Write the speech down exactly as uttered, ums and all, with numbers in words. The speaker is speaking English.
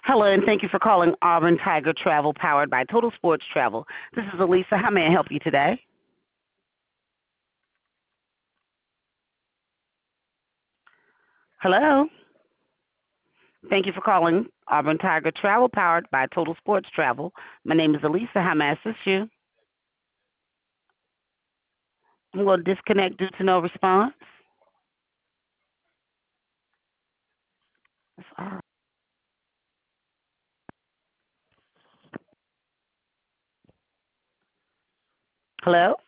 Hello, and thank you for calling Auburn Tiger Travel, powered by Total Sports Travel. This is Elisa. How may I help you today? Hello. Thank you for calling Auburn Tiger Travel, powered by Total Sports Travel. My name is Elisa. How may I assist you? I'm going to disconnect due to no response. That's all right. Hello.